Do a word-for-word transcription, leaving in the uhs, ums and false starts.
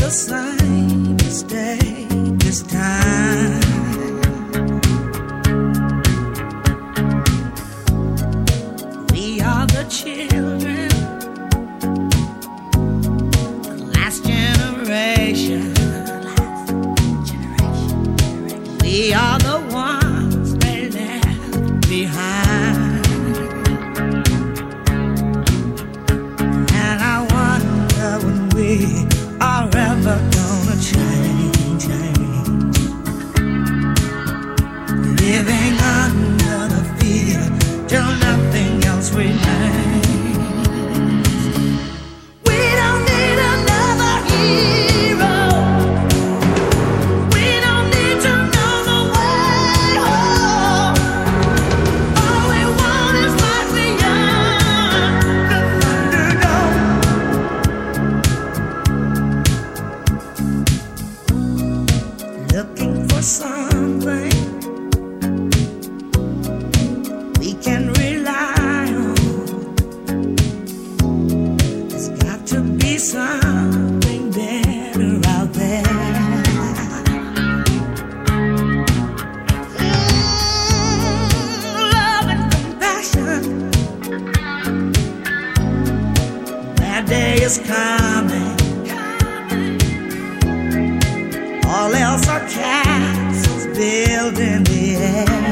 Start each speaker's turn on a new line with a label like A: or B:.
A: the same mistake this time. We are the children, the last generation. We are the ones they left behind. And I wonder when we are ever gonna change, change. Living under the fear till nothing else remains. We don't need another hero. We don't need to know the way home. All we want is life beyond the Thunderdome. Looking for something we can rely on. There's got to be something better out there. Mm, love and compassion. That day is coming. All else are castles built in the air.